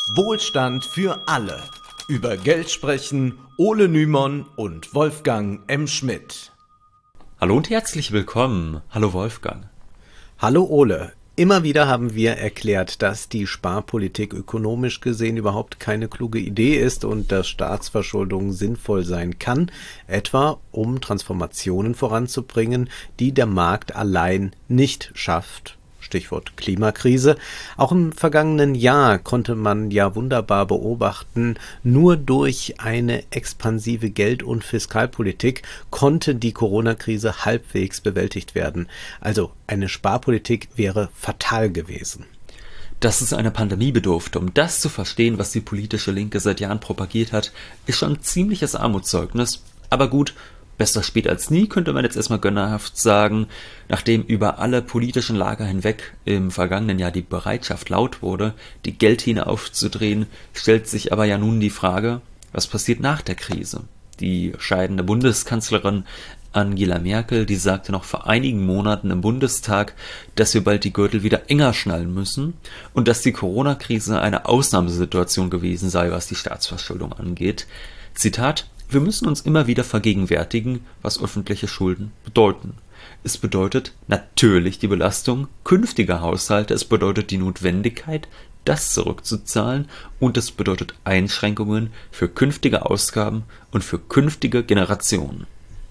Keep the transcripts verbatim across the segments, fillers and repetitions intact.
Wohlstand für alle. Über Geld sprechen Ole Nymon und Wolfgang M. Schmidt. Hallo und herzlich willkommen. Hallo Wolfgang. Hallo Ole. Immer wieder haben wir erklärt, dass die Sparpolitik ökonomisch gesehen überhaupt keine kluge Idee ist und dass Staatsverschuldung sinnvoll sein kann, etwa um Transformationen voranzubringen, die der Markt allein nicht schafft. Stichwort Klimakrise. Auch im vergangenen Jahr konnte man ja wunderbar beobachten, nur durch eine expansive Geld- und Fiskalpolitik konnte die Corona-Krise halbwegs bewältigt werden. Also eine Sparpolitik wäre fatal gewesen. Dass es einer Pandemie bedurfte, um das zu verstehen, was die politische Linke seit Jahren propagiert hat, ist schon ein ziemliches Armutszeugnis. Aber gut, besser spät als nie, könnte man jetzt erstmal gönnerhaft sagen. Nachdem über alle politischen Lager hinweg im vergangenen Jahr die Bereitschaft laut wurde, die Geldhähne aufzudrehen, stellt sich aber ja nun die Frage, was passiert nach der Krise? Die scheidende Bundeskanzlerin Angela Merkel, die sagte noch vor einigen Monaten im Bundestag, dass wir bald die Gürtel wieder enger schnallen müssen und dass die Corona-Krise eine Ausnahmesituation gewesen sei, was die Staatsverschuldung angeht. Zitat: Wir müssen uns immer wieder vergegenwärtigen, was öffentliche Schulden bedeuten. Es bedeutet natürlich die Belastung künftiger Haushalte, es bedeutet die Notwendigkeit, das zurückzuzahlen, und es bedeutet Einschränkungen für künftige Ausgaben und für künftige Generationen.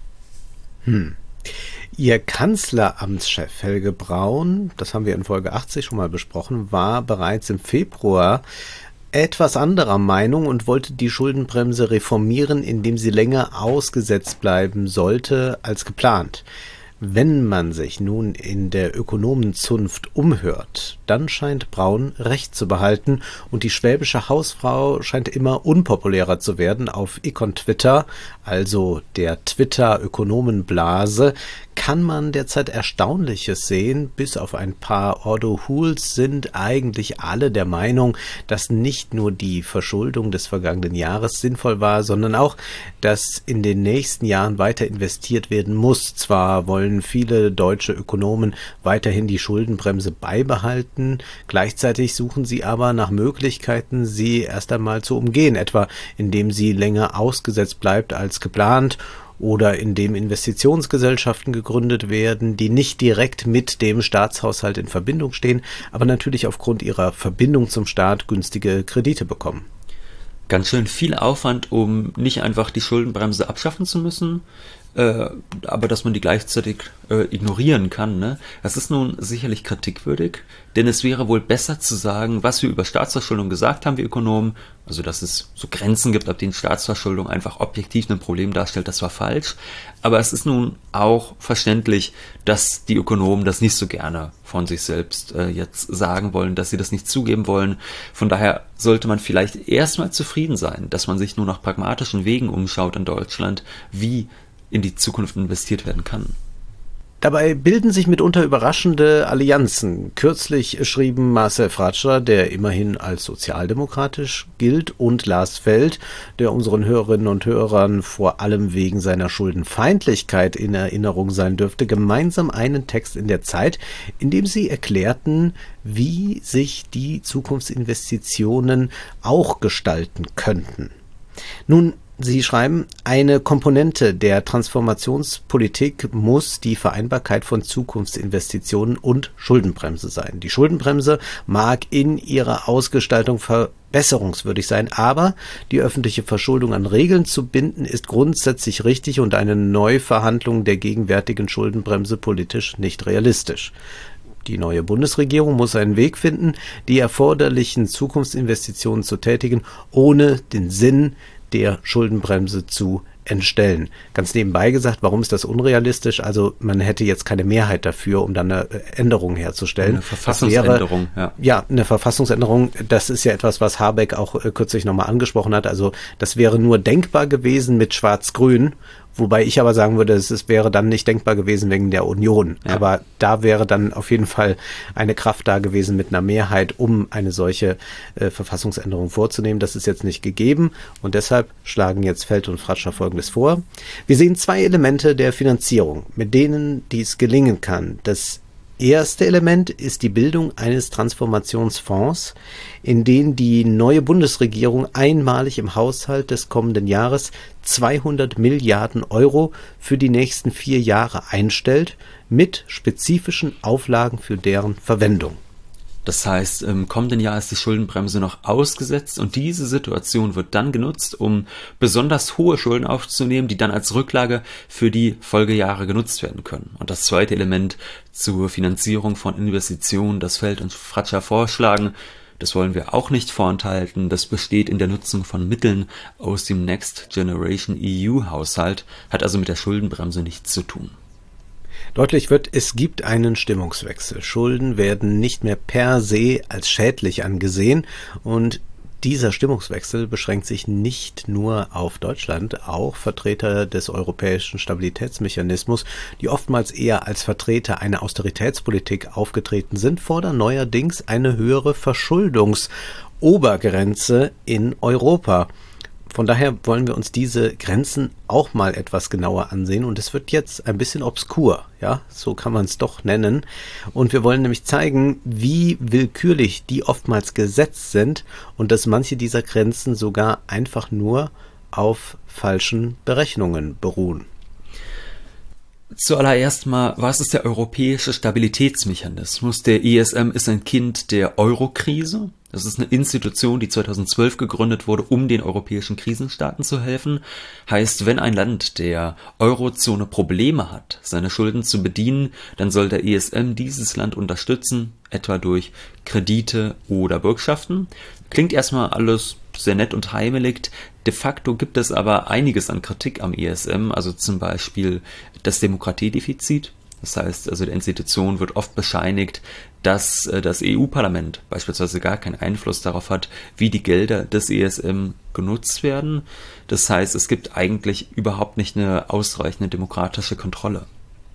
Hm. Ihr Kanzleramtschef Helge Braun, das haben wir in Folge achtzig schon mal besprochen, war bereits im Februar etwas anderer Meinung und wollte die Schuldenbremse reformieren, indem sie länger ausgesetzt bleiben sollte als geplant. Wenn man sich nun in der Ökonomenzunft umhört, dann scheint Braun recht zu behalten und die schwäbische Hausfrau scheint immer unpopulärer zu werden. Auf Econ-Twitter, also der Twitter-Ökonomenblase, kann man derzeit Erstaunliches sehen. Bis auf ein paar Ordo-Hools sind eigentlich alle der Meinung, dass nicht nur die Verschuldung des vergangenen Jahres sinnvoll war, sondern auch, dass in den nächsten Jahren weiter investiert werden muss. Zwar wollen viele deutsche Ökonomen weiterhin die Schuldenbremse beibehalten, gleichzeitig suchen sie aber nach Möglichkeiten, sie erst einmal zu umgehen, etwa indem sie länger ausgesetzt bleibt als geplant oder indem Investitionsgesellschaften gegründet werden, die nicht direkt mit dem Staatshaushalt in Verbindung stehen, aber natürlich aufgrund ihrer Verbindung zum Staat günstige Kredite bekommen. Ganz schön viel Aufwand, um nicht einfach die Schuldenbremse abschaffen zu müssen, äh, aber dass man die gleichzeitig äh, ignorieren kann. Ne? Das ist nun sicherlich kritikwürdig, denn es wäre wohl besser zu sagen, was wir über Staatsverschuldung gesagt haben, wir Ökonomen, also dass es so Grenzen gibt, ab denen Staatsverschuldung einfach objektiv ein Problem darstellt, das war falsch. Aber es ist nun auch verständlich, dass die Ökonomen das nicht so gerne von sich selbst äh, jetzt sagen wollen, dass sie das nicht zugeben wollen. Von daher sollte man vielleicht erstmal zufrieden sein, dass man sich nur nach pragmatischen Wegen umschaut in Deutschland, wie in die Zukunft investiert werden kann. Dabei bilden sich mitunter überraschende Allianzen. Kürzlich schrieben Marcel Fratscher, der immerhin als sozialdemokratisch gilt, und Lars Feld, der unseren Hörerinnen und Hörern vor allem wegen seiner Schuldenfeindlichkeit in Erinnerung sein dürfte, gemeinsam einen Text in der Zeit, in dem sie erklärten, wie sich die Zukunftsinvestitionen auch gestalten könnten. Nun, Sie schreiben, eine Komponente der Transformationspolitik muss die Vereinbarkeit von Zukunftsinvestitionen und Schuldenbremse sein. Die Schuldenbremse mag in ihrer Ausgestaltung verbesserungswürdig sein, aber die öffentliche Verschuldung an Regeln zu binden, ist grundsätzlich richtig und eine Neuverhandlung der gegenwärtigen Schuldenbremse politisch nicht realistisch. Die neue Bundesregierung muss einen Weg finden, die erforderlichen Zukunftsinvestitionen zu tätigen, ohne den Sinn der Schuldenbremse zu entstellen. Ganz nebenbei gesagt, warum ist das unrealistisch? Also man hätte jetzt keine Mehrheit dafür, um dann eine Änderung herzustellen. Eine Verfassungsänderung, wäre, ja. Ja, eine Verfassungsänderung, das ist ja etwas, was Habeck auch äh, kürzlich nochmal angesprochen hat. Also das wäre nur denkbar gewesen mit Schwarz-Grün, wobei ich aber sagen würde, es, es wäre dann nicht denkbar gewesen wegen der Union. Ja. Aber da wäre dann auf jeden Fall eine Kraft da gewesen mit einer Mehrheit, um eine solche äh, Verfassungsänderung vorzunehmen. Das ist jetzt nicht gegeben und deshalb schlagen jetzt Feld und Fratscher Folgendes vor. Wir sehen zwei Elemente der Finanzierung, mit denen dies gelingen kann. Das erste Element ist die Bildung eines Transformationsfonds, in den die neue Bundesregierung einmalig im Haushalt des kommenden Jahres zweihundert Milliarden Euro für die nächsten vier Jahre einstellt, mit spezifischen Auflagen für deren Verwendung. Das heißt, im kommenden Jahr ist die Schuldenbremse noch ausgesetzt und diese Situation wird dann genutzt, um besonders hohe Schulden aufzunehmen, die dann als Rücklage für die Folgejahre genutzt werden können. Und das zweite Element zur Finanzierung von Investitionen, das Feld und Fratscher vorschlagen, das wollen wir auch nicht vorenthalten, das besteht in der Nutzung von Mitteln aus dem Next Generation E U-Haushalt, hat also mit der Schuldenbremse nichts zu tun. Deutlich wird, es gibt einen Stimmungswechsel. Schulden werden nicht mehr per se als schädlich angesehen und dieser Stimmungswechsel beschränkt sich nicht nur auf Deutschland. Auch Vertreter des europäischen Stabilitätsmechanismus, die oftmals eher als Vertreter einer Austeritätspolitik aufgetreten sind, fordern neuerdings eine höhere Verschuldungsobergrenze in Europa. Von daher wollen wir uns diese Grenzen auch mal etwas genauer ansehen und es wird jetzt ein bisschen obskur, ja, so kann man es doch nennen. Und wir wollen nämlich zeigen, wie willkürlich die oftmals gesetzt sind und dass manche dieser Grenzen sogar einfach nur auf falschen Berechnungen beruhen. Zuallererst mal, was ist der europäische Stabilitätsmechanismus? Der E S M ist ein Kind der Euro-Krise. Das ist eine Institution, die zweitausendzwölf gegründet wurde, um den europäischen Krisenstaaten zu helfen. Heißt, wenn ein Land der Eurozone Probleme hat, seine Schulden zu bedienen, dann soll der E S M dieses Land unterstützen, etwa durch Kredite oder Bürgschaften. Klingt erstmal alles sehr nett und heimelig. De facto gibt es aber einiges an Kritik am E S M, also zum Beispiel das Demokratiedefizit. Das heißt, also der Institution wird oft bescheinigt, dass das E U-Parlament beispielsweise gar keinen Einfluss darauf hat, wie die Gelder des E S M genutzt werden. Das heißt, es gibt eigentlich überhaupt nicht eine ausreichende demokratische Kontrolle.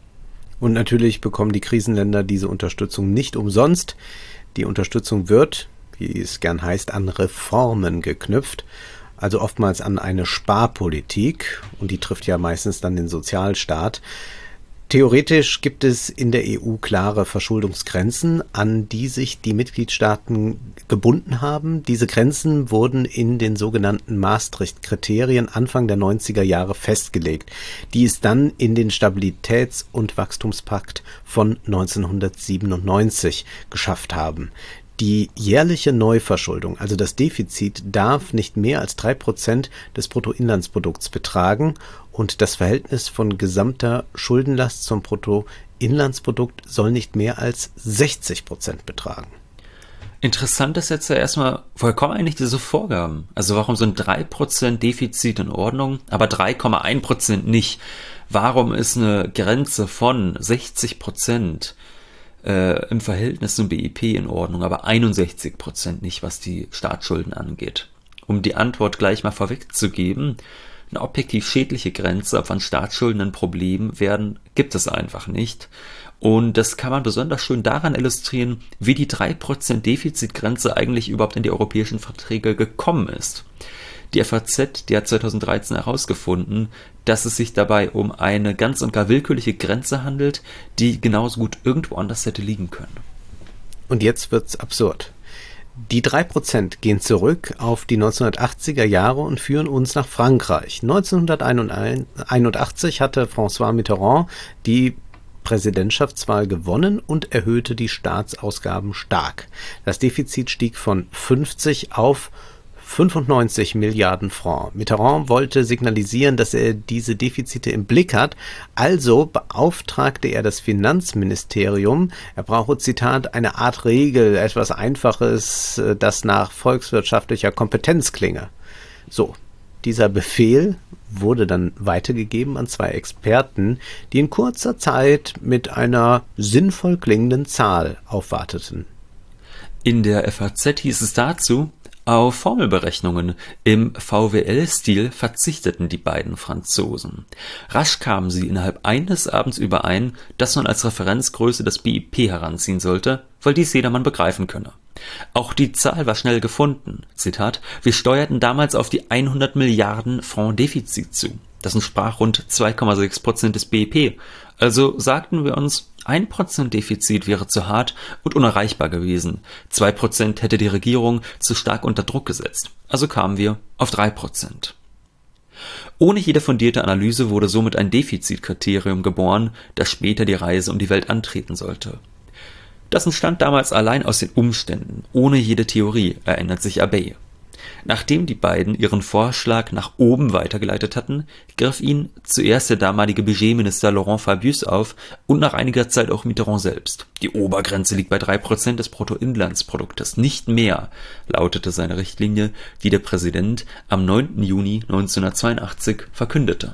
Und natürlich bekommen die Krisenländer diese Unterstützung nicht umsonst. Die Unterstützung wird, wie es gern heißt, an Reformen geknüpft, also oftmals an eine Sparpolitik, und die trifft ja meistens dann den Sozialstaat. Theoretisch gibt es in der E U klare Verschuldungsgrenzen, an die sich die Mitgliedstaaten gebunden haben. Diese Grenzen wurden in den sogenannten Maastricht-Kriterien Anfang der neunziger Jahre festgelegt, die es dann in den Stabilitäts- und Wachstumspakt von neunzehnhundertsiebenundneunzig geschafft haben. Die jährliche Neuverschuldung, also das Defizit, darf nicht mehr als drei Prozent des Bruttoinlandsprodukts betragen und das Verhältnis von gesamter Schuldenlast zum Bruttoinlandsprodukt soll nicht mehr als sechzig Prozent betragen. Interessant ist jetzt ja erstmal, woher kommen eigentlich diese Vorgaben? Also warum sind drei Prozent Defizit in Ordnung, aber drei Komma eins Prozent nicht? Warum ist eine Grenze von sechzig Prozent Äh, im Verhältnis zum B I P in Ordnung, aber einundsechzig Prozent nicht, was die Staatsschulden angeht? Um die Antwort gleich mal vorwegzugeben, eine objektiv schädliche Grenze, ab wann Staatsschulden ein Problem werden, gibt es einfach nicht. Und das kann man besonders schön daran illustrieren, wie die drei Prozent Defizitgrenze eigentlich überhaupt in die europäischen Verträge gekommen ist. Die F A Z, die hat zweitausenddreizehn herausgefunden, dass es sich dabei um eine ganz und gar willkürliche Grenze handelt, die genauso gut irgendwo anders hätte liegen können. Und jetzt wird's absurd. Die drei Prozent gehen zurück auf die neunzehnhundertachtziger Jahre und führen uns nach Frankreich. neunzehnhunderteinundachtzig hatte François Mitterrand die Präsidentschaftswahl gewonnen und erhöhte die Staatsausgaben stark. Das Defizit stieg von fünfzig auf fünfundneunzig Milliarden Francs. Mitterrand wollte signalisieren, dass er diese Defizite im Blick hat, also beauftragte er das Finanzministerium, er brauche, Zitat, eine Art Regel, etwas Einfaches, das nach volkswirtschaftlicher Kompetenz klinge. So, dieser Befehl wurde dann weitergegeben an zwei Experten, die in kurzer Zeit mit einer sinnvoll klingenden Zahl aufwarteten. In der F A Z hieß es dazu: Auf Formelberechnungen im V W L-Stil verzichteten die beiden Franzosen. Rasch kamen sie innerhalb eines Abends überein, dass man als Referenzgröße das B I P heranziehen sollte, weil dies jedermann begreifen könne. Auch die Zahl war schnell gefunden. Zitat: Wir steuerten damals auf die hundert Milliarden Francs Defizit zu. Das entsprach rund zwei Komma sechs Prozent des B I P, Also sagten wir uns, ein Prozent Defizit wäre zu hart und unerreichbar gewesen. zwei Prozent hätte die Regierung zu stark unter Druck gesetzt. Also kamen wir auf drei Prozent. Ohne jede fundierte Analyse wurde somit ein Defizitkriterium geboren, das später die Reise um die Welt antreten sollte. Das entstand damals allein aus den Umständen, ohne jede Theorie, erinnert sich Abbey. Nachdem die beiden ihren Vorschlag nach oben weitergeleitet hatten, griff ihn zuerst der damalige Budgetminister Laurent Fabius auf und nach einiger Zeit auch Mitterrand selbst. Die Obergrenze liegt bei drei Prozent des Bruttoinlandsproduktes, nicht mehr, lautete seine Richtlinie, die der Präsident am neunten Juni neunzehnhundertzweiundachtzig verkündete.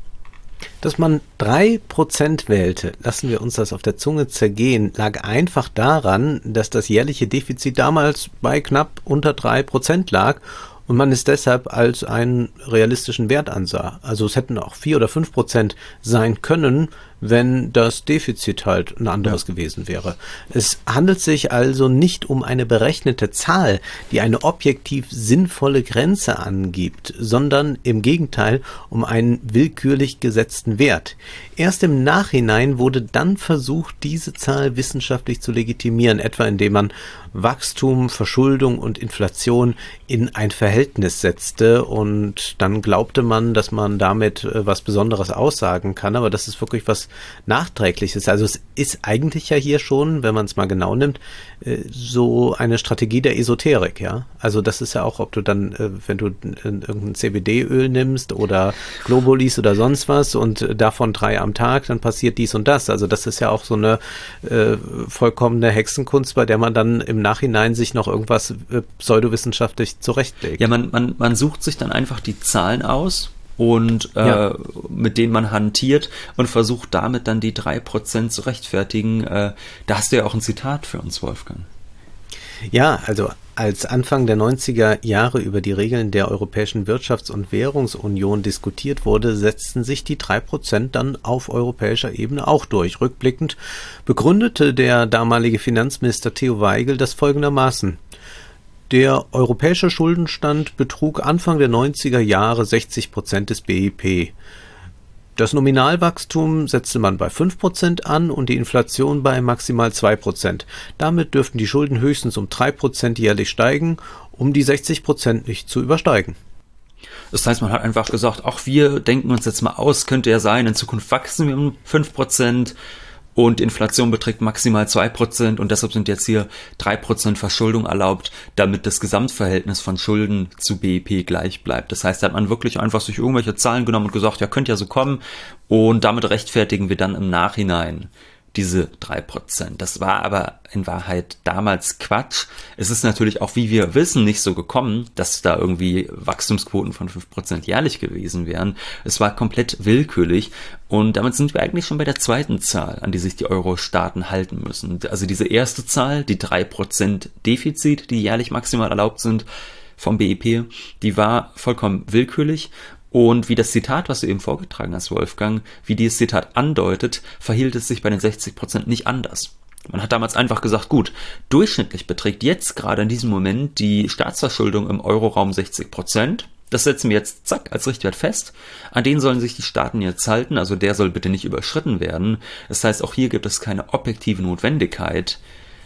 Dass man drei Prozent wählte, lassen wir uns das auf der Zunge zergehen, lag einfach daran, dass das jährliche Defizit damals bei knapp unter drei Prozent lag und man es deshalb als einen realistischen Wert ansah. Also es hätten auch vier oder fünf Prozent sein können, wenn das Defizit halt ein anderes ja. gewesen wäre. Es handelt sich also nicht um eine berechnete Zahl, die eine objektiv sinnvolle Grenze angibt, sondern im Gegenteil um einen willkürlich gesetzten Wert. Erst im Nachhinein wurde dann versucht, diese Zahl wissenschaftlich zu legitimieren, etwa indem man Wachstum, Verschuldung und Inflation in ein Verhältnis setzte und dann glaubte man, dass man damit äh, was Besonderes aussagen kann, aber das ist wirklich was Nachträgliches. Also es ist eigentlich ja hier schon, wenn man es mal genau nimmt, äh, so eine Strategie der Esoterik, ja. Also das ist ja auch, ob du dann, äh, wenn du irgendein C B D-Öl nimmst oder Globulis oder sonst was und äh, davon drei am Tag, dann passiert dies und das. Also das ist ja auch so eine äh, vollkommene Hexenkunst, bei der man dann im Nachhinein sich noch irgendwas äh, pseudowissenschaftlich zurechtlegt. Ja, man, man, man sucht sich dann einfach die Zahlen aus und äh, ja. mit denen man hantiert und versucht damit dann die drei Prozent zu rechtfertigen. Äh, da hast du ja auch ein Zitat für uns, Wolfgang. Ja, also als Anfang der neunziger Jahre über die Regeln der Europäischen Wirtschafts- und Währungsunion diskutiert wurde, setzten sich die drei Prozent dann auf europäischer Ebene auch durch. Rückblickend begründete der damalige Finanzminister Theo Waigel das folgendermaßen: Der europäische Schuldenstand betrug Anfang der neunziger Jahre sechzig Prozent des B I P. Das Nominalwachstum setzte man bei fünf Prozent an und die Inflation bei maximal zwei Prozent. Damit dürften die Schulden höchstens um drei Prozent jährlich steigen, um die sechzig Prozent nicht zu übersteigen. Das heißt, man hat einfach gesagt, auch wir denken uns jetzt mal aus, könnte ja sein, in Zukunft wachsen wir um fünf Prozent und Inflation beträgt maximal zwei Prozent und deshalb sind jetzt hier drei Prozent Verschuldung erlaubt, damit das Gesamtverhältnis von Schulden zu B I P gleich bleibt. Das heißt, da hat man wirklich einfach sich irgendwelche Zahlen genommen und gesagt, ja, könnte ja so kommen und damit rechtfertigen wir dann im Nachhinein diese drei Prozent. Das war aber in Wahrheit damals Quatsch. Es ist natürlich auch, wie wir wissen, nicht so gekommen, dass da irgendwie Wachstumsquoten von fünf Prozent jährlich gewesen wären. Es war komplett willkürlich und damit sind wir eigentlich schon bei der zweiten Zahl, an die sich die Euro-Staaten halten müssen. Also diese erste Zahl, die drei Prozent Defizit, die jährlich maximal erlaubt sind vom B I P, die war vollkommen willkürlich. Und wie das Zitat, was du eben vorgetragen hast, Wolfgang, wie dieses Zitat andeutet, verhielt es sich bei den sechzig Prozent nicht anders. Man hat damals einfach gesagt, gut, durchschnittlich beträgt jetzt gerade in diesem Moment die Staatsverschuldung im Euroraum sechzig Prozent. Das setzen wir jetzt zack als Richtwert fest. An den sollen sich die Staaten jetzt halten, also der soll bitte nicht überschritten werden. Das heißt, auch hier gibt es keine objektive Notwendigkeit.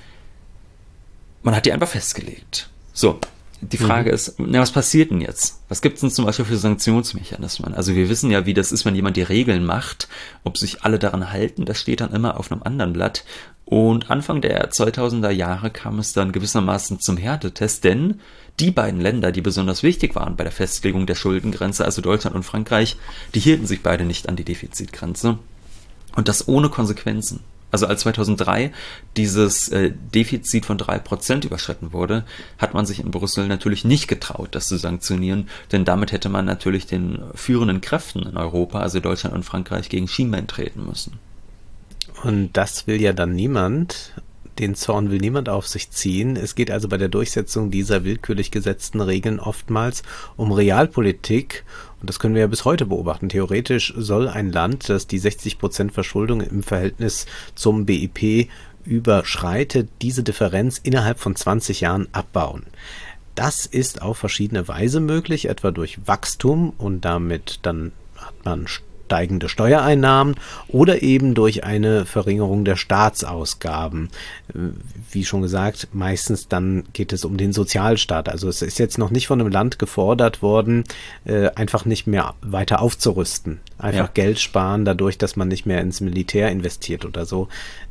Man hat die einfach festgelegt. So. Die Frage mhm. ist, na, was passiert denn jetzt? Was gibt es denn zum Beispiel für Sanktionsmechanismen? Also wir wissen ja, wie das ist, wenn jemand die Regeln macht. Ob sich alle daran halten, das steht dann immer auf einem anderen Blatt. Und Anfang der zweitausender Jahre kam es dann gewissermaßen zum Härtetest, denn die beiden Länder, die besonders wichtig waren bei der Festlegung der Schuldengrenze, also Deutschland und Frankreich, die hielten sich beide nicht an die Defizitgrenze. Und das ohne Konsequenzen. Also als zweitausenddrei dieses äh, Defizit von drei Prozent überschritten wurde, hat man sich in Brüssel natürlich nicht getraut, das zu sanktionieren, denn damit hätte man natürlich den führenden Kräften in Europa, also Deutschland und Frankreich, gegen Schienbein treten müssen. Und das will ja dann niemand. Den Zorn will niemand auf sich ziehen. Es geht also bei der Durchsetzung dieser willkürlich gesetzten Regeln oftmals um Realpolitik. Und das können wir ja bis heute beobachten. Theoretisch soll ein Land, das die sechzig Prozent Verschuldung im Verhältnis zum B I P überschreitet, diese Differenz innerhalb von zwanzig Jahren abbauen. Das ist auf verschiedene Weise möglich, etwa durch Wachstum und damit dann hat man steigende Steuereinnahmen oder eben durch eine Verringerung der Staatsausgaben. Wie schon gesagt, meistens dann geht es um den Sozialstaat. Also es ist jetzt noch nicht von einem Land gefordert worden, einfach nicht mehr weiter aufzurüsten. Einfach ja. Geld sparen dadurch, dass man nicht mehr ins Militär investiert oder so.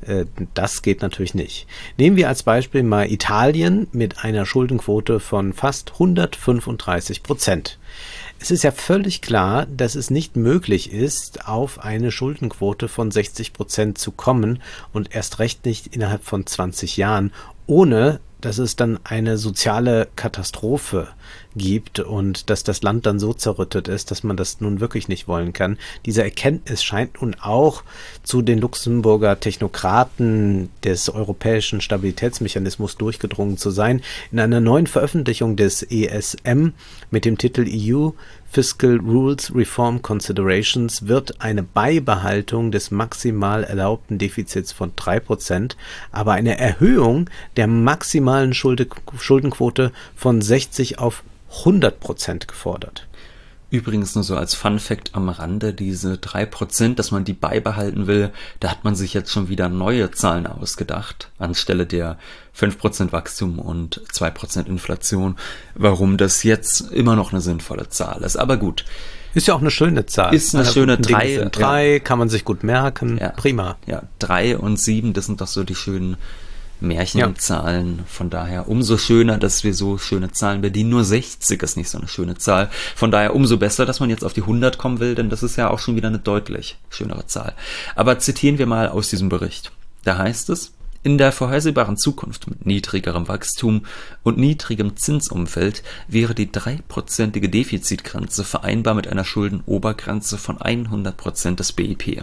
Das geht natürlich nicht. Nehmen wir als Beispiel mal Italien mit einer Schuldenquote von fast hundertfünfunddreißig Prozent. Es ist ja völlig klar, dass es nicht möglich ist, auf eine Schuldenquote von sechzig Prozent zu kommen und erst recht nicht innerhalb von zwanzig Jahren, ohne dass es dann eine soziale Katastrophe gibt und dass das Land dann so zerrüttet ist, dass man das nun wirklich nicht wollen kann. Diese Erkenntnis scheint nun auch zu den Luxemburger Technokraten des europäischen Stabilitätsmechanismus durchgedrungen zu sein. In einer neuen Veröffentlichung des E S M mit dem Titel E U Fiscal Rules Reform Considerations wird eine Beibehaltung des maximal erlaubten Defizits von drei Prozent, aber eine Erhöhung der maximalen Schuldenquote von sechzig auf hundert Prozent gefordert. Übrigens nur so als Fun-Fact am Rande, diese drei Prozent, dass man die beibehalten will, da hat man sich jetzt schon wieder neue Zahlen ausgedacht, anstelle der fünf Prozent Wachstum und zwei Prozent Inflation, warum das jetzt immer noch eine sinnvolle Zahl ist. Aber gut. Ist ja auch eine schöne Zahl. Ist eine schöne drei. Drei ja. Kann man sich gut merken. Ja. Prima. Ja, drei und sieben, das sind doch so die schönen Märchenzahlen, ja. Von daher umso schöner, dass wir so schöne Zahlen bedienen. Nur sechzig ist nicht so eine schöne Zahl. Von daher umso besser, dass man jetzt auf die hundert kommen will, denn das ist ja auch schon wieder eine deutlich schönere Zahl. Aber zitieren wir mal aus diesem Bericht. Da heißt es: In der vorhersehbaren Zukunft mit niedrigerem Wachstum und niedrigem Zinsumfeld wäre die dreiprozentige Defizitgrenze vereinbar mit einer Schuldenobergrenze von hundert Prozent des B I P.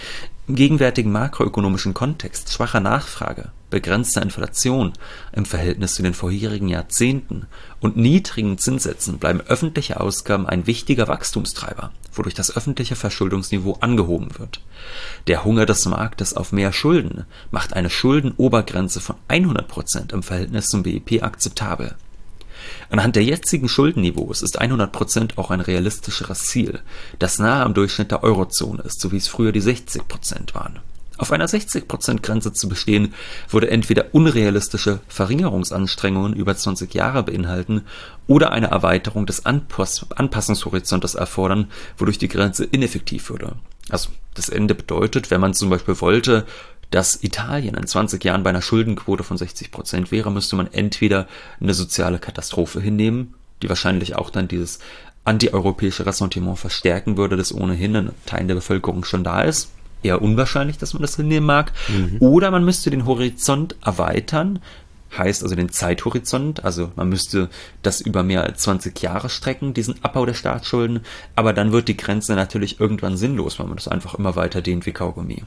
Im gegenwärtigen makroökonomischen Kontext schwacher Nachfrage, begrenzter Inflation im Verhältnis zu den vorherigen Jahrzehnten und niedrigen Zinssätzen bleiben öffentliche Ausgaben ein wichtiger Wachstumstreiber, wodurch das öffentliche Verschuldungsniveau angehoben wird. Der Hunger des Marktes auf mehr Schulden macht eine Schuldenobergrenze von hundert Prozent im Verhältnis zum B I P akzeptabel. Anhand der jetzigen Schuldenniveaus ist hundert Prozent auch ein realistischeres Ziel, das nahe am Durchschnitt der Eurozone ist, so wie es früher die sechzig Prozent waren. Auf einer sechzig Prozent Grenze zu bestehen, würde entweder unrealistische Verringerungsanstrengungen über zwanzig Jahre beinhalten oder eine Erweiterung des Anpass- Anpassungshorizontes erfordern, wodurch die Grenze ineffektiv würde. Also das Ende bedeutet, wenn man zum Beispiel wollte, dass Italien in zwanzig Jahren bei einer Schuldenquote von sechzig Prozent wäre, müsste man entweder eine soziale Katastrophe hinnehmen, die wahrscheinlich auch dann dieses antieuropäische Ressentiment verstärken würde, das ohnehin in Teilen der Bevölkerung schon da ist. Eher unwahrscheinlich, dass man das hinnehmen mag. Mhm. Oder man müsste den Horizont erweitern, heißt also den Zeithorizont, also man müsste das über mehr als zwanzig Jahre strecken, diesen Abbau der Staatsschulden, aber dann wird die Grenze natürlich irgendwann sinnlos, weil man das einfach immer weiter dehnt wie Kaugummi.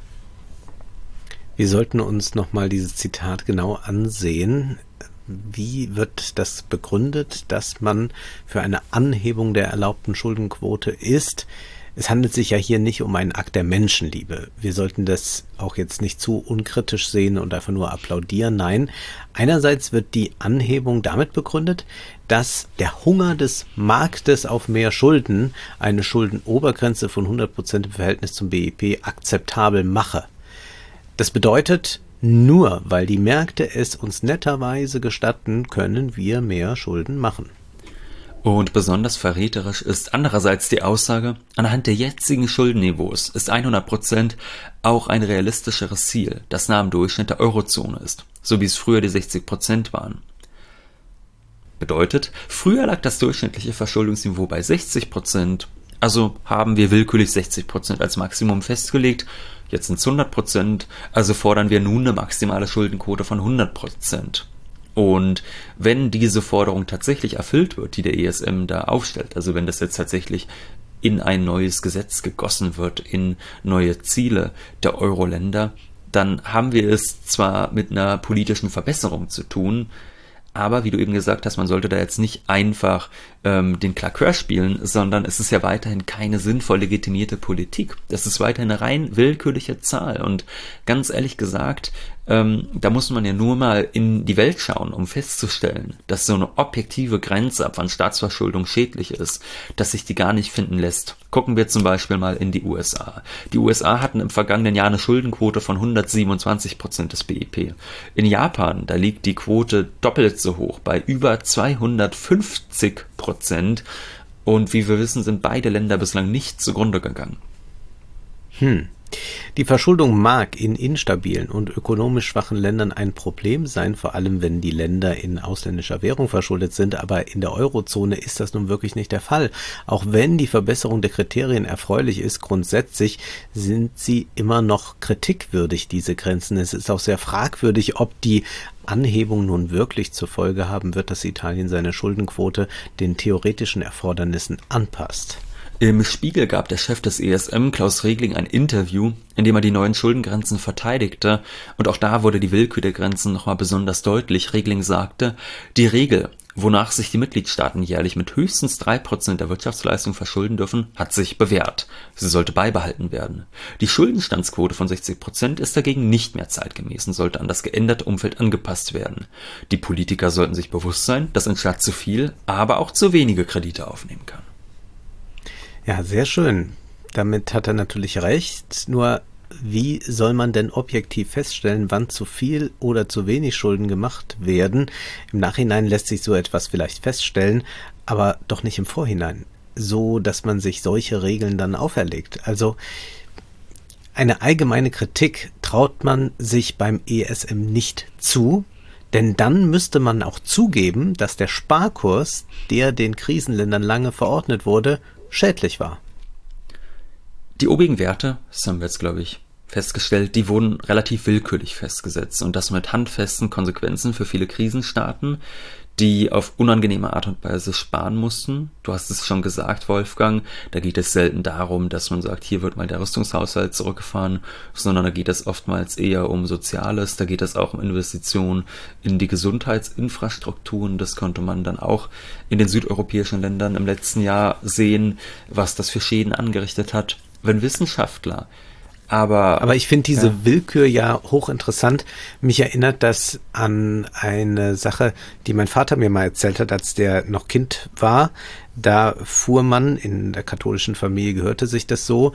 Wir sollten uns nochmal dieses Zitat genau ansehen. Wie wird das begründet, dass man für eine Anhebung der erlaubten Schuldenquote ist? Es handelt sich ja hier nicht um einen Akt der Menschenliebe. Wir sollten das auch jetzt nicht zu unkritisch sehen und einfach nur applaudieren. Nein, einerseits wird die Anhebung damit begründet, dass der Hunger des Marktes auf mehr Schulden eine Schuldenobergrenze von hundert Prozent im Verhältnis zum B I P akzeptabel mache. Das bedeutet, nur weil die Märkte es uns netterweise gestatten, können wir mehr Schulden machen. Und besonders verräterisch ist andererseits die Aussage, anhand der jetzigen Schuldenniveaus ist hundert Prozent auch ein realistischeres Ziel, das nah am Durchschnitt der Eurozone ist, so wie es früher die sechzig Prozent waren. Bedeutet, früher lag das durchschnittliche Verschuldungsniveau bei sechzig Prozent, also haben wir willkürlich sechzig Prozent als Maximum festgelegt, jetzt sind es hundert Prozent, also fordern wir nun eine maximale Schuldenquote von hundert Prozent. Und wenn diese Forderung tatsächlich erfüllt wird, die der E S M da aufstellt, also wenn das jetzt tatsächlich in ein neues Gesetz gegossen wird, in neue Ziele der Euro-Länder, dann haben wir es zwar mit einer politischen Verbesserung zu tun, aber wie du eben gesagt hast, man sollte da jetzt nicht einfach ähm, den Claqueur spielen, sondern es ist ja weiterhin keine sinnvoll legitimierte Politik. Das ist weiterhin eine rein willkürliche Zahl. Und ganz ehrlich gesagt, Ähm, da muss man ja nur mal in die Welt schauen, um festzustellen, dass so eine objektive Grenze, ab wann Staatsverschuldung schädlich ist, dass sich die gar nicht finden lässt. Gucken wir zum Beispiel mal in die U S A. Die U S A hatten im vergangenen Jahr eine Schuldenquote von hundertsiebenundzwanzig Prozent des B I P. In Japan, da liegt die Quote doppelt so hoch, bei über zweihundertfünfzig Prozent. Und wie wir wissen, sind beide Länder bislang nicht zugrunde gegangen. Hm. Die Verschuldung mag in instabilen und ökonomisch schwachen Ländern ein Problem sein, vor allem wenn die Länder in ausländischer Währung verschuldet sind, aber in der Eurozone ist das nun wirklich nicht der Fall. Auch wenn die Verbesserung der Kriterien erfreulich ist, grundsätzlich sind sie immer noch kritikwürdig, diese Grenzen. Es ist auch sehr fragwürdig, ob die Anhebung nun wirklich zur Folge haben wird, dass Italien seine Schuldenquote den theoretischen Erfordernissen anpasst. Im Spiegel gab der Chef des E S M, Klaus Regling, ein Interview, in dem er die neuen Schuldengrenzen verteidigte. Und auch da wurde die Willkür der Grenzen nochmal besonders deutlich. Regling sagte, die Regel, wonach sich die Mitgliedstaaten jährlich mit höchstens drei Prozent der Wirtschaftsleistung verschulden dürfen, hat sich bewährt. Sie sollte beibehalten werden. Die Schuldenstandsquote von sechzig Prozent ist dagegen nicht mehr zeitgemäß und sollte an das geänderte Umfeld angepasst werden. Die Politiker sollten sich bewusst sein, dass ein Staat zu viel, aber auch zu wenige Kredite aufnehmen kann. Ja, sehr schön. Damit hat er natürlich recht. Nur wie soll man denn objektiv feststellen, wann zu viel oder zu wenig Schulden gemacht werden? Im Nachhinein lässt sich so etwas vielleicht feststellen, aber doch nicht im Vorhinein, so dass man sich solche Regeln dann auferlegt. Also eine allgemeine Kritik traut man sich beim E S M nicht zu, denn dann müsste man auch zugeben, dass der Sparkurs, der den Krisenländern lange verordnet wurde, schädlich war. Die obigen Werte, das haben wir jetzt, glaube ich, festgestellt, die wurden relativ willkürlich festgesetzt und das mit handfesten Konsequenzen für viele Krisenstaaten, die auf unangenehme Art und Weise sparen mussten. Du hast es schon gesagt, Wolfgang, da geht es selten darum, dass man sagt, hier wird mal der Rüstungshaushalt zurückgefahren, sondern da geht es oftmals eher um Soziales, da geht es auch um Investitionen in die Gesundheitsinfrastrukturen. Das konnte man dann auch in den südeuropäischen Ländern im letzten Jahr sehen, was das für Schäden angerichtet hat. Wenn Wissenschaftler Aber, Aber ich finde diese ja. Willkür ja hochinteressant. Mich erinnert das an eine Sache, die mein Vater mir mal erzählt hat, als der noch Kind war. Da fuhr man, in der katholischen Familie gehörte sich das so,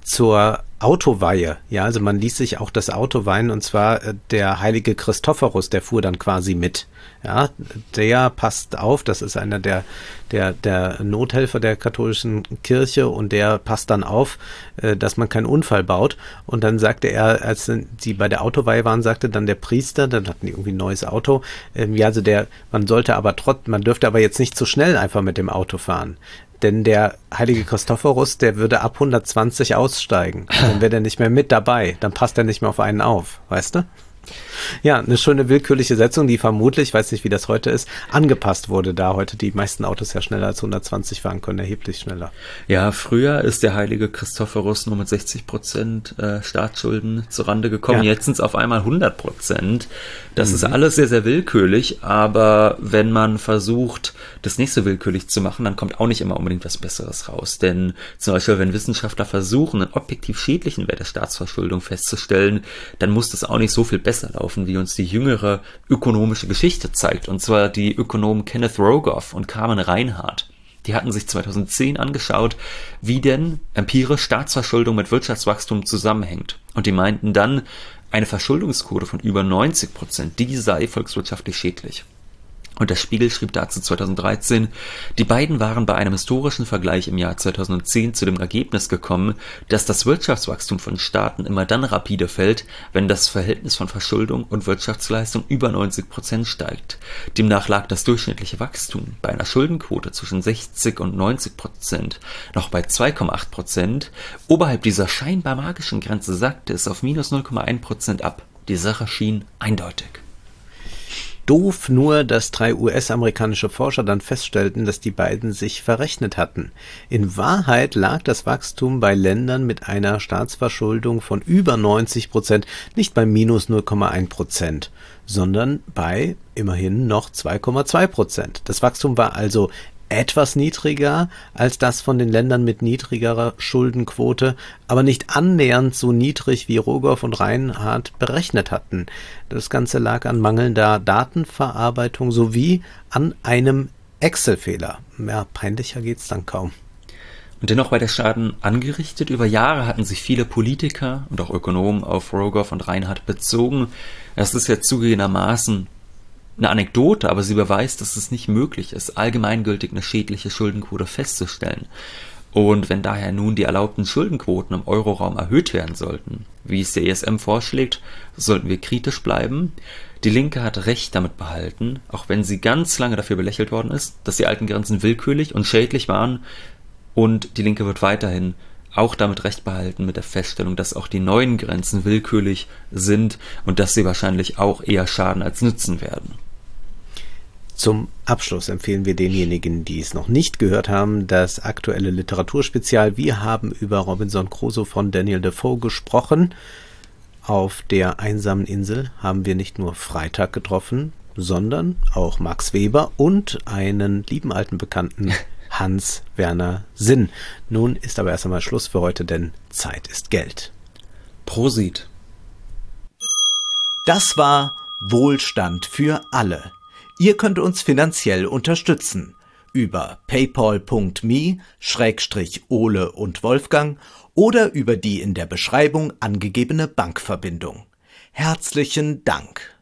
zur Autoweihe. Ja, also man ließ sich auch das Auto weihen, und zwar der heilige Christophorus, der fuhr dann quasi mit. Ja, der passt auf, das ist einer der, der, der Nothelfer der katholischen Kirche, und der passt dann auf, dass man keinen Unfall baut. Und dann sagte er, als die bei der Autoweihe waren, sagte dann der Priester, dann hatten die irgendwie ein neues Auto, ja, also der, man sollte aber trotz, man dürfte aber jetzt nicht zu schnell einfach mit dem Auto fahren. Denn der heilige Christophorus, der würde ab hundertzwanzig aussteigen. Dann wäre der nicht mehr mit dabei. Dann passt er nicht mehr auf einen auf, weißt du? Ja, eine schöne willkürliche Setzung, die vermutlich, ich weiß nicht, wie das heute ist, angepasst wurde, da heute die meisten Autos ja schneller als hundertzwanzig fahren können, erheblich schneller. Ja, früher ist der heilige Christophorus nur mit sechzig Prozent äh, Staatsschulden zurande gekommen. Ja. Jetzt sind es auf einmal hundert Prozent. Das mhm. ist alles sehr, sehr willkürlich, aber wenn man versucht, das nächste willkürlich zu machen, dann kommt auch nicht immer unbedingt was Besseres raus. Denn zum Beispiel, wenn Wissenschaftler versuchen, einen objektiv schädlichen Wert der Staatsverschuldung festzustellen, dann muss das auch nicht so viel besser laufen, wie uns die jüngere ökonomische Geschichte zeigt. Und zwar die Ökonomen Kenneth Rogoff und Carmen Reinhardt. Die hatten sich zweitausendzehn angeschaut, wie denn empirisch Staatsverschuldung mit Wirtschaftswachstum zusammenhängt. Und die meinten dann, eine Verschuldungsquote von über neunzig Prozent, die sei volkswirtschaftlich schädlich. Und der Spiegel schrieb dazu zweitausenddreizehn, die beiden waren bei einem historischen Vergleich im Jahr zweitausendzehn zu dem Ergebnis gekommen, dass das Wirtschaftswachstum von Staaten immer dann rapide fällt, wenn das Verhältnis von Verschuldung und Wirtschaftsleistung über neunzig Prozent steigt. Demnach lag das durchschnittliche Wachstum bei einer Schuldenquote zwischen sechzig und neunzig Prozent noch bei zwei Komma acht Prozent. Oberhalb dieser scheinbar magischen Grenze sackte es auf minus null Komma eins Prozent ab. Die Sache schien eindeutig. Doof nur, dass drei U S-amerikanische Forscher dann feststellten, dass die beiden sich verrechnet hatten. In Wahrheit lag das Wachstum bei Ländern mit einer Staatsverschuldung von über neunzig Prozent nicht bei minus null Komma eins Prozent, sondern bei immerhin noch zwei Komma zwei Prozent. Das Wachstum war also etwas niedriger als das von den Ländern mit niedrigerer Schuldenquote, aber nicht annähernd so niedrig, wie Rogoff und Reinhardt berechnet hatten. Das Ganze lag an mangelnder Datenverarbeitung sowie an einem Excel-Fehler. Mehr peinlicher geht's dann kaum. Und dennoch war der Schaden angerichtet. Über Jahre hatten sich viele Politiker und auch Ökonomen auf Rogoff und Reinhardt bezogen. Das ist ja zugegebenermaßen eine Anekdote, aber sie beweist, dass es nicht möglich ist, allgemeingültig eine schädliche Schuldenquote festzustellen. Und wenn daher nun die erlaubten Schuldenquoten im Euroraum erhöht werden sollten, wie es der E S M vorschlägt, sollten wir kritisch bleiben. Die Linke hat Recht damit behalten, auch wenn sie ganz lange dafür belächelt worden ist, dass die alten Grenzen willkürlich und schädlich waren. Und die Linke wird weiterhin auch damit Recht behalten mit der Feststellung, dass auch die neuen Grenzen willkürlich sind und dass sie wahrscheinlich auch eher schaden als nützen werden. Zum Abschluss empfehlen wir denjenigen, die es noch nicht gehört haben, das aktuelle Literaturspezial. Wir haben über Robinson Crusoe von Daniel Defoe gesprochen. Auf der einsamen Insel haben wir nicht nur Freitag getroffen, sondern auch Max Weber und einen lieben alten Bekannten, Hans-Werner Sinn. Nun ist aber erst einmal Schluss für heute, denn Zeit ist Geld. Prosit. Das war Wohlstand für alle. Ihr könnt uns finanziell unterstützen über paypal punkt me Schrägstrich Ole und Wolfgang oder über die in der Beschreibung angegebene Bankverbindung. Herzlichen Dank.